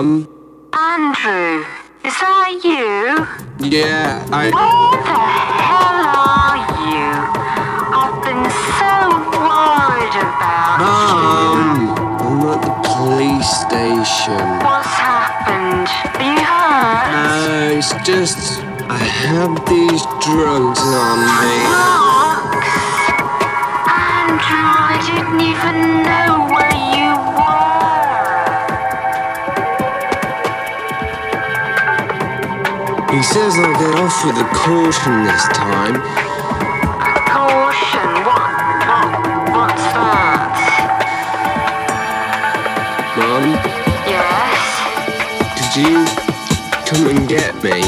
Mum? Andrew, is that you? Yeah, Where the hell are you? I've been so worried about Mum! I'm at the police station. What's happened? Are you hurt? No, it's just... I have these drugs on me. Drugs? Andrew, I didn't even know where you were. He says I'll get off with a caution this time. Caution? What's that? Mum, Yes? could you come and get me?